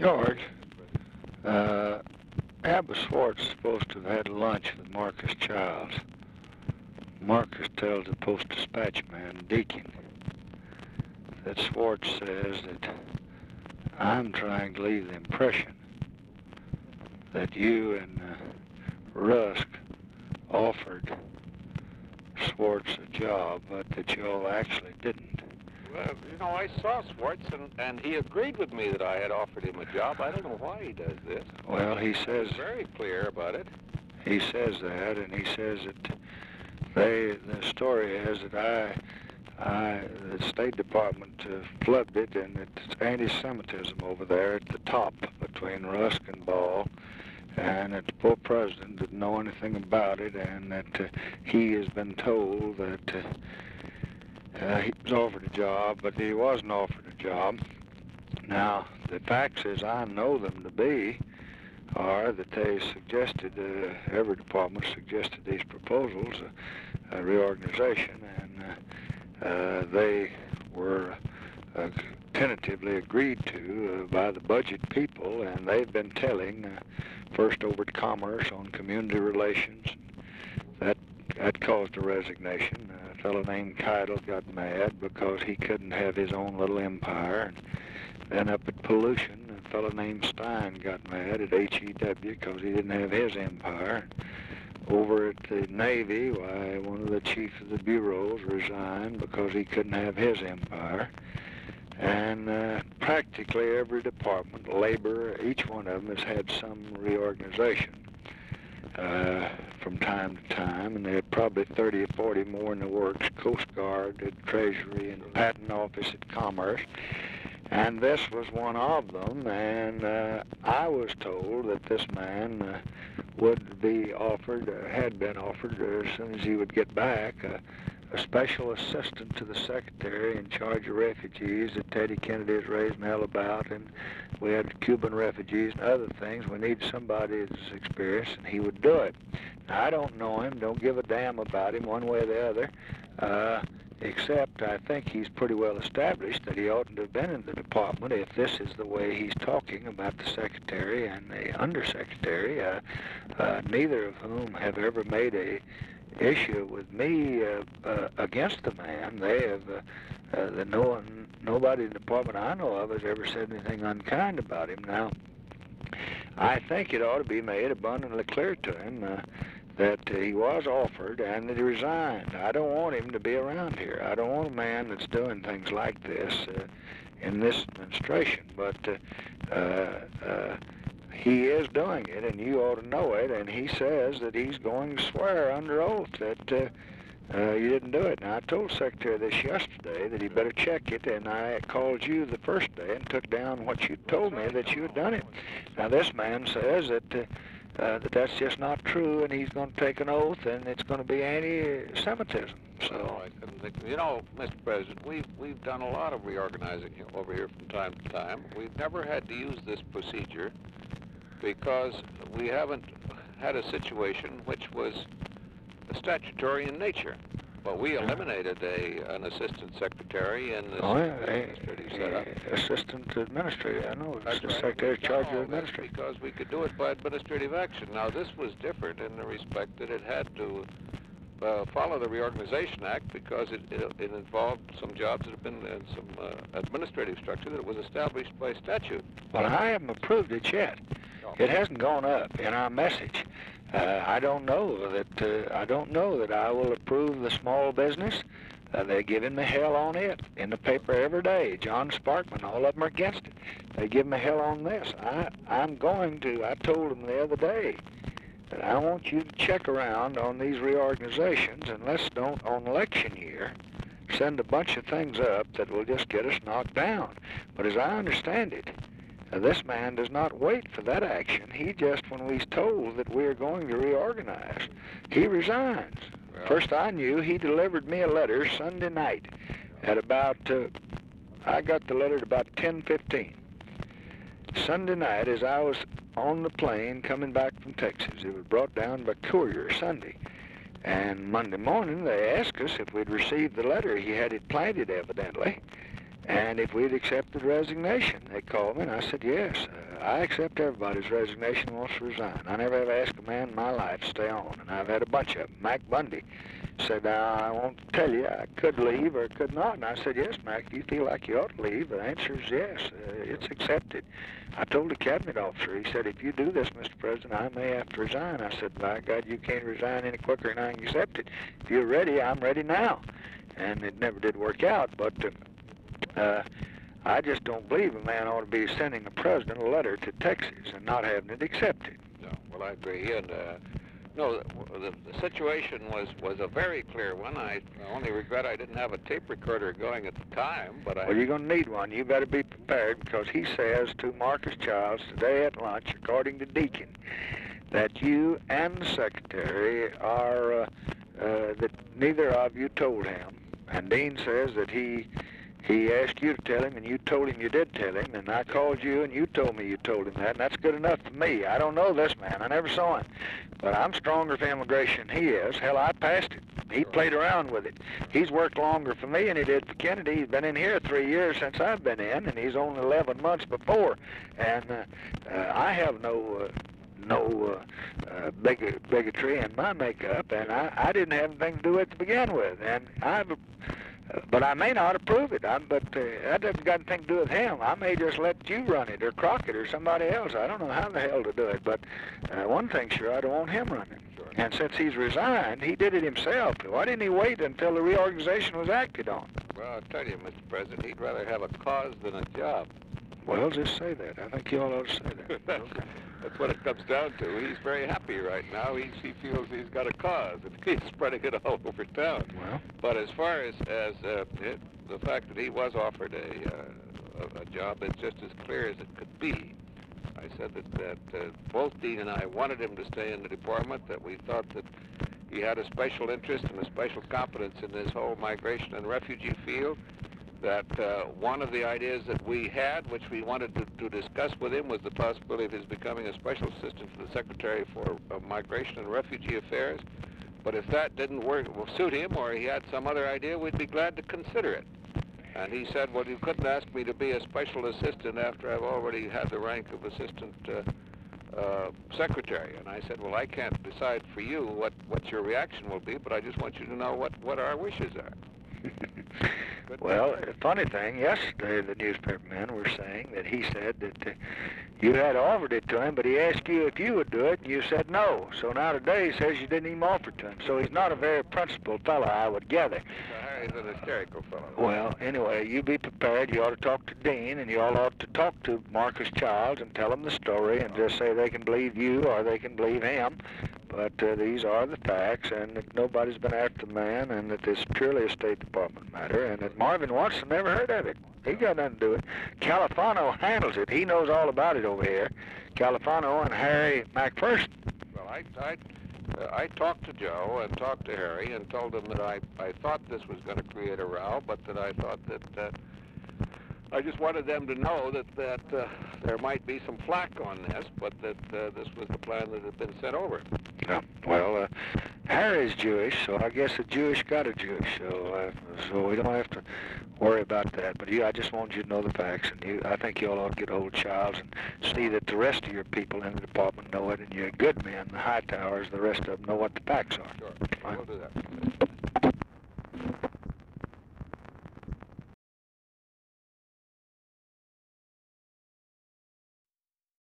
George, Abba Swartz is supposed to have had lunch with Marcus Childs. Marcus tells the Post-Dispatch man, Deacon, that Swartz says that I'm trying to leave the impression that you and Rusk offered Swartz a job, but that you all actually didn't. Well, you know, I saw Swartz, and he agreed with me that I had offered him a job. I don't know why he does this. Well, he says... He's very clear about it. He says that, and he says that the story is that the State Department flubbed it, and it's anti-Semitism over there at the top between Rusk and Ball, and that the poor president didn't know anything about it, and that he has been told that he was offered a job, but he wasn't offered a job. Now, the facts as I know them to be are that they suggested, every department suggested these proposals, a reorganization, and they were tentatively agreed to by the budget people, and they've been telling, first over at Commerce on community relations, that caused a resignation. A fellow named Keidel got mad because he couldn't have his own little empire. And then up at Pollution, a fellow named Stein got mad at HEW because he didn't have his empire. Over at the Navy, why, one of the chiefs of the bureaus resigned because he couldn't have his empire. And practically every department, labor, each one of them has had some reorganization from time to time, and there are probably 30 or 40 more in the works, Coast Guard at Treasury and Patent Office at Commerce. And this was one of them, and I was told that this man would be offered, had been offered as soon as he would get back, a special assistant to the secretary in charge of refugees that Teddy Kennedy has raised hell about, and we had Cuban refugees and other things. We need somebody that's experienced, and he would do it. Now, I don't know him, don't give a damn about him one way or the other, except I think he's pretty well established that he oughtn't to have been in the department if this is the way he's talking about the secretary and the undersecretary, neither of whom have ever made a issue with me against the man. They have, nobody in the department I know of has ever said anything unkind about him. Now, I think it ought to be made abundantly clear to him that he was offered and that he resigned. I don't want him to be around here. I don't want a man that's doing things like this in this administration, but he is doing it, and you ought to know it, and he says that he's going to swear under oath that you didn't do it. Now, I told the secretary this yesterday that he better check it, and I called you the first day and took down what you told me that you had done it. Now, this man says that that's just not true, and he's going to take an oath, and it's going to be anti-Semitism. So, you know, Mr. President, we've done a lot of reorganizing over here from time to time. We've never had to use this procedure because we haven't had a situation which was statutory in nature. But we eliminated an assistant secretary in this administrative setup. Assistant administrator, I know. That's the right. secretary in charge of administration. Because we could do it by administrative action. Now, this was different in the respect that it had to follow the Reorganization Act because it involved some jobs that have been in some administrative structure that was established by statute. Well, I haven't approved it yet. No. It hasn't gone up in our message. I don't know that I will approve the small business. They're giving me hell on it in the paper every day. John Sparkman, all of them are against it. They give me hell on this. I told them the other day that I want you to check around on these reorganizations, and let's don't, on election year, send a bunch of things up that will just get us knocked down. But as I understand it, this man does not wait for that action. He just, when he's told that we're going to reorganize, he resigns. Well, first I knew, he delivered me a letter Sunday night at about, I got the letter at about 10:15. Sunday night, as I was on the plane coming back from Texas, it was brought down by courier Sunday. And Monday morning, they asked us if we'd received the letter. He had it planted, evidently. And if we'd accepted resignation, they called me, and I said, yes, I accept everybody's resignation who wants to resign. I never ever asked a man in my life to stay on, and I've had a bunch of them. Mac Bundy said, I won't tell you, I could leave or could not. And I said, yes, Mac, if you feel like you ought to leave, the answer is yes. It's accepted. I told the cabinet officer, he said, if you do this, Mr. President, I may have to resign. I said, by God, you can't resign any quicker than I can accept it. If you're ready, I'm ready now. And it never did work out, but I just don't believe a man ought to be sending the president a letter to Texas and not having it accepted. No, well, I agree. And no, the situation was a very clear one. I only regret I didn't have a tape recorder going at the time, but Well, you're going to need one. You better be prepared, because he says to Marcus Childs today at lunch, according to Deacon, that you and the secretary are, that neither of you told him. And Dean says that he asked you to tell him, and you told him you did tell him, and I called you, and you told me you told him that, and that's good enough for me. I don't know this man. I never saw him. But I'm stronger for immigration than he is. Hell, I passed it. He played around with it. He's worked longer for me than he did for Kennedy. He's been in here 3 years since I've been in, and he's only 11 months before. And I have no bigotry in my makeup, and I didn't have anything to do with it to begin with. And but I may not approve it. But that doesn't got anything to do with him. I may just let you run it, or Crockett, or somebody else. I don't know how the hell to do it. But one thing sure, I don't want him running. Sure. And since he's resigned, he did it himself. Why didn't he wait until the reorganization was acted on? Well, I'll tell you, Mr. President, he'd rather have a cause than a job. Well, just say that. I think you all ought to say that. That's what it comes down to. He's very happy right now. He feels he's got a cause, and he's spreading it all over town. Well, but as far as the fact that he was offered a job, it's just as clear as it could be. I said that both Dean and I wanted him to stay in the department, that we thought that he had a special interest and a special competence in this whole migration and refugee field, that one of the ideas that we had, which we wanted to discuss with him, was the possibility of his becoming a special assistant to the Secretary for Migration and Refugee Affairs. But if that didn't suit him, or he had some other idea, we'd be glad to consider it. And he said, well, you couldn't ask me to be a special assistant after I've already had the rank of assistant secretary. And I said, well, I can't decide for you what your reaction will be, but I just want you to know what our wishes are. Well, the funny thing, yesterday the newspaper men were saying that he said that you had offered it to him, but he asked you if you would do it, and you said no. So now today he says you didn't even offer it to him. So he's not a very principled fellow, I would gather. He's an hysterical fellow. Well, anyway, you be prepared. You ought to talk to Dean, and you all ought to talk to Marcus Childs and tell him the story, and just say they can believe you or they can believe him. But these are the facts, and that nobody's been after the man, and that this is purely a State Department matter, and that Marvin Watson never heard of it. He got nothing to do with it. Califano handles it. He knows all about it over here. Califano and Harry McPherson. Well, I talked to Joe and talked to Harry and told them that I thought this was going to create a row, but that I thought that I just wanted them to know that there might be some flack on this, but that this was the plan that had been sent over. Yeah. Well, Harry's Jewish, so I guess a Jewish got a Jewish, so we don't have to worry about that. But I just wanted you to know the facts, and I think you all ought to get old Childs and see that the rest of your people in the department know it, and you're good men, the Hightowers, the rest of them know what the facts are. Sure, we'll do that.